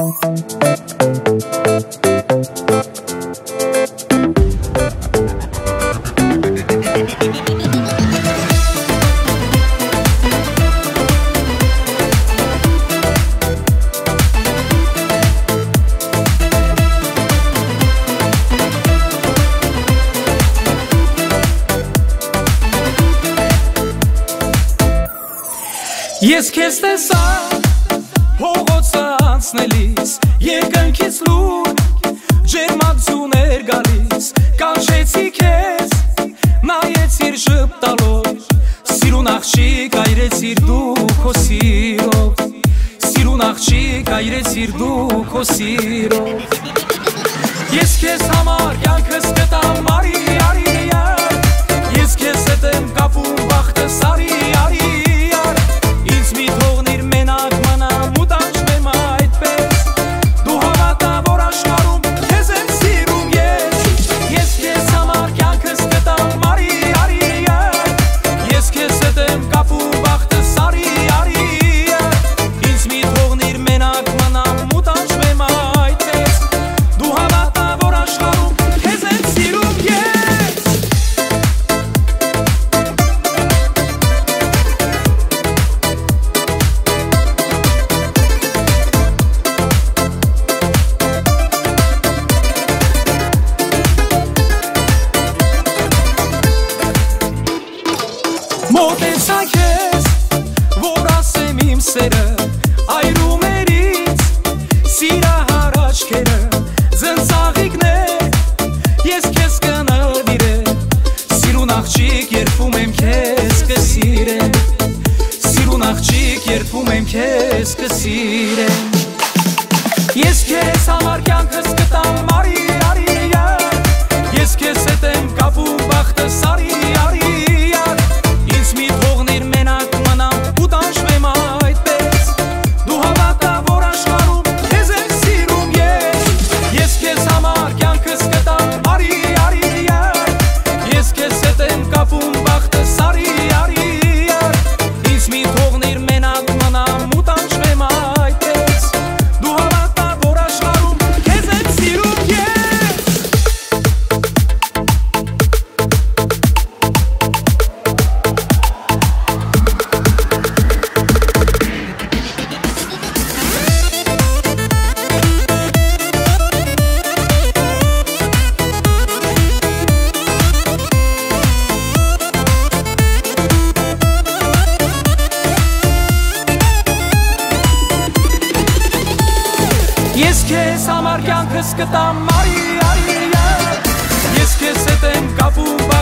Ես քեզ տեսա փողոցը անցնելիս երկնքից լուր ջերմացուներ գալիս կանչեցի քեզ նայեցիր ժպտալով սիրուն աղջիկ այրեցիր դու քո սիրով սիրուն աղջիկ այրեցիր դու քո սիրով Ես քեզ համար կյանքս կտամ արի արի Ես քեզ հետ եմ կապում բախտս արի արի Մոտեցա քեզ, որ ասեմ իմ սերը Այրումերից սիրահար աչքերը Ձնծաղիկներ, ես քեզ կնվիրեմ Սիրուն աղջիկ երբում եմ քեզ կսիրեմ Սիրուն աղջիկ երբում եմ քեզ կսիրեմ Ես քեզ համար կյանքս կտամ արի արի Ես քեզ հետ եմ կապում բախտս արի արի Ես քեզ համար կյանքս կտամ արի արի Ես քեզ հետ եմ կապում